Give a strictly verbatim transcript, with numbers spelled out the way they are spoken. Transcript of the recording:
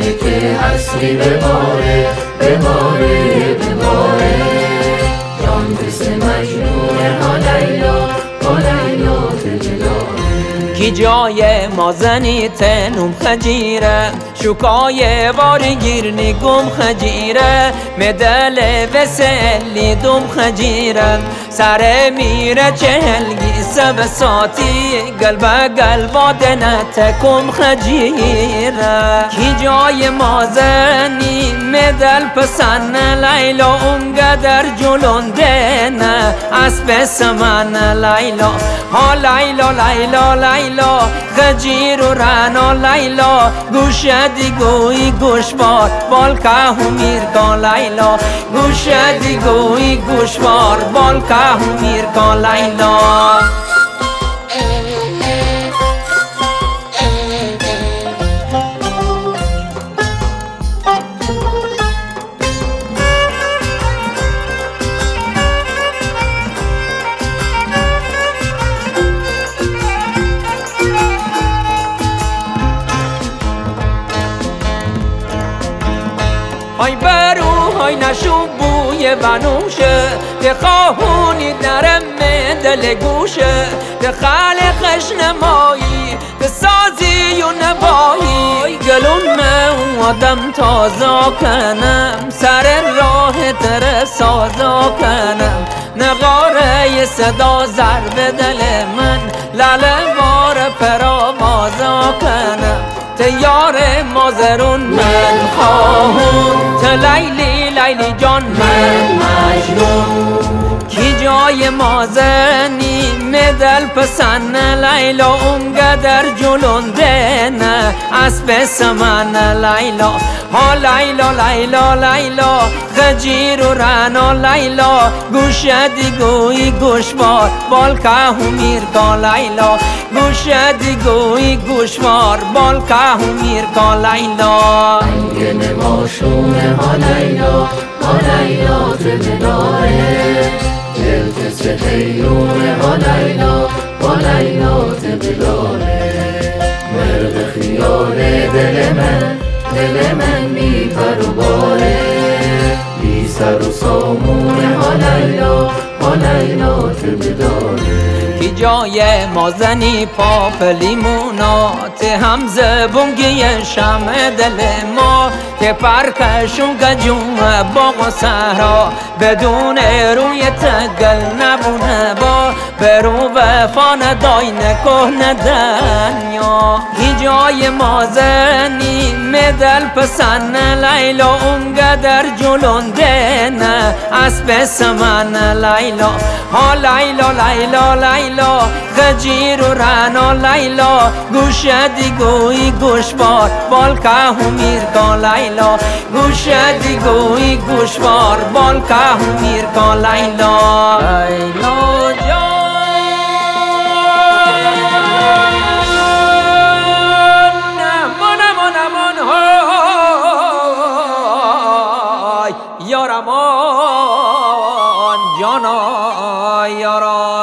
که حسری بباره بباره بباره جان مثل مجنونه ها لیلا ها لیلا تجلاره کی جای ما زنی تنم خجیره شکای وارگیر نگم خجیره مدل وسلی دم خجیره سر میره چهلگی سب ساتی قلب قلب دنتکم خجیره کی جای ما زنی مدل پسن لیلا اونقدر جلونده نه اسب سمن لیلا ها لیلا لیلا لیلا خجیر و رنا لیلا گوش دیگوی گوشوار بالکه همیر کن لیلا گوش دیگوی گوشوار بالکه همیر کن لیلا های برو های نشو بوی بنوشه ده خواهونی درم دل گوشه ده خالقش نمایی ده سازی و نبایی گلون من آدم تازا کنم سر راه تر سازا کنم نغاره صدا ضرب دل من لاله وار پرآوازا کنم تیار مازرون من خواهون ته لیلی لیلی جان من مجنون کی جای مازنی مدل پسن لیلا اونقدر جلونده نه اسب سمن لیلا ها لیلا لیلا لیلا خجیر و رنا لیلا گوش دیگوی گوشوار بالکه همیر کن لیلا گوش دیگوی گوشوار بالکه همیر کن لیلا رنگ نماشونه ها لیلا ها لیلا تبداره دل مثل حیرونه ها لیلا ها لیلا تبداره مرد خیاله دل من دل من بی پر و باره بی سر و سامونه ها لیلا ها لیلا تبداره کی جای ما زنی پاپ لیمونات هم زبونگی شمع دل ما که پرکشون گجون باغ و صحرا بدون روی تگل نبونه با برو وفا ندای نکه ندنیا کی جای ما زنی مدل پسن لیلا اونقدر جلونده نه اسب سمن لیلا ها لیلا لیلا لیلا خجیر و رنا لیلا گوش دیگوی گوشوار بالکه همیر کن لیلا گوش دیگوی گوشوار بالکه همیر کن لیلا لیلا جان من من من های یارمان جانا یارا